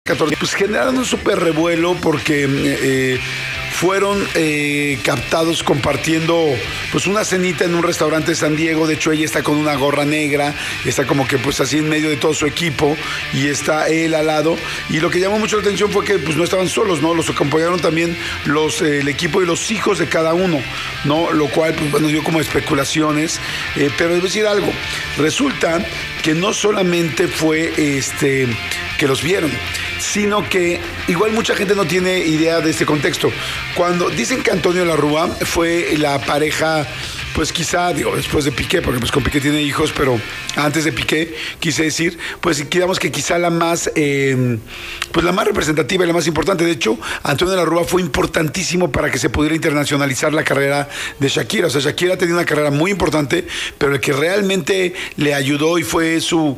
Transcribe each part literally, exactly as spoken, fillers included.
catorce, pues generaron un súper revuelo porque eh, fueron eh, captados compartiendo pues una cenita en un restaurante de San Diego. De hecho, ella está con una gorra negra, está como que pues así en medio de todo su equipo y está él al lado. Y lo que llamó mucho la atención fue que pues no estaban solos, ¿no? Los acompañaron también los, eh, el equipo y los hijos de cada uno, ¿no? Lo cual pues bueno, dio como especulaciones. Eh, pero debo decir algo, resulta que no solamente fue este que los vieron, sino que igual mucha gente no tiene idea de este contexto. Cuando dicen que Antonio La Rúa fue la pareja, pues quizá, digo, después de Piqué, porque pues con Piqué tiene hijos, pero antes de Piqué, quise decir, pues digamos que quizá la más, eh, pues la más representativa y la más importante. De hecho, Antonio La Rúa fue importantísimo para que se pudiera internacionalizar la carrera de Shakira. O sea, Shakira tenía una carrera muy importante, pero el que realmente le ayudó y fue su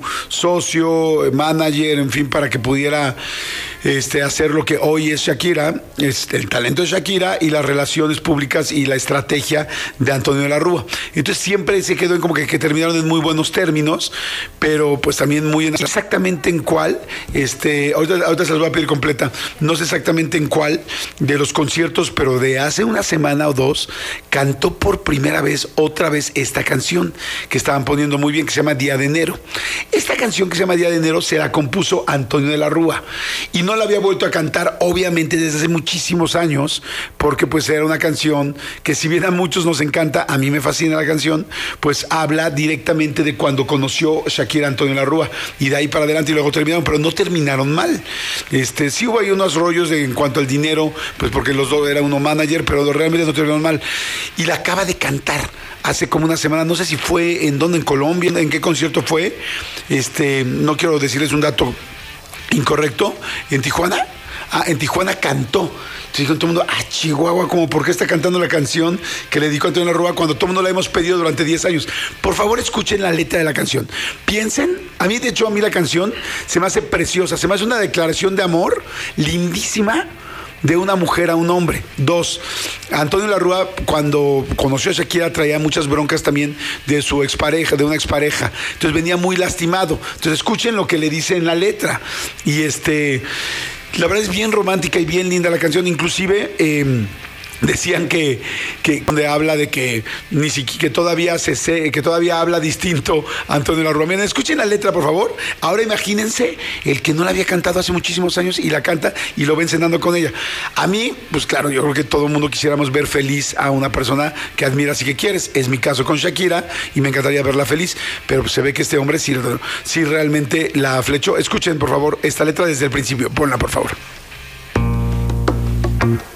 socio, manager, en fin, para que pudiera este, hacer lo que hoy es Shakira, es el talento de Shakira y las relaciones públicas y la estrategia de Antonio La Rúa. Entonces siempre se quedó en como que, que terminaron en muy buenos términos, pero pues también muy en, exactamente en cuál, este, ahorita, ahorita se las voy a pedir completa, no sé exactamente en cuál de los conciertos, pero de hace una semana o dos, cantó por primera vez, otra vez, esta canción que estaban poniendo muy bien, que se llama Día de Enero. Esta canción que se llama Día de Enero se la compuso Antonio de la Rúa y no la había vuelto a cantar, obviamente, desde hace muchísimos años, porque pues era una canción que, si bien a muchos nos encanta, a mí me fascina la canción, pues habla directamente de cuando conoció Shakira a Antonio La Rúa y de ahí para adelante, y luego terminaron, pero no terminaron mal. Este, sí hubo ahí unos rollos de, en cuanto al dinero, pues porque los dos era uno manager, pero realmente no terminaron mal. Y la acaba de cantar hace como una semana, no sé si fue en dónde, en Colombia, en qué concierto fue, este, no quiero decirles un dato incorrecto, en Tijuana. Ah, en Tijuana cantó. Entonces dijo todo el mundo, ah, Chihuahua, como por qué está cantando la canción que le dedicó a Antonio La Rúa cuando todo el mundo la hemos pedido durante diez años. Por favor, escuchen la letra de la canción. Piensen, a mí, de hecho, a mí la canción se me hace preciosa, se me hace una declaración de amor lindísima de una mujer a un hombre. Dos, Antonio La Rúa, cuando conoció a Shakira, traía muchas broncas también de su expareja, de una expareja. Entonces venía muy lastimado. Entonces escuchen lo que le dice en la letra. Y este, la verdad es bien romántica y bien linda la canción. Inclusive eh, decían que, que donde habla de que ni siquiera que todavía se sé, que todavía habla distinto Antonio La Rúa. Miren, escuchen la letra, por favor. Ahora imagínense el que no la había cantado hace muchísimos años y la canta y lo ven cenando con ella. A mí, pues claro, yo creo que todo el mundo quisiéramos ver feliz a una persona que admiras y que quieres. Es mi caso con Shakira y me encantaría verla feliz, pero pues se ve que este hombre sí, sí realmente la flechó. Escuchen, por favor, esta letra desde el principio. Ponla, por favor.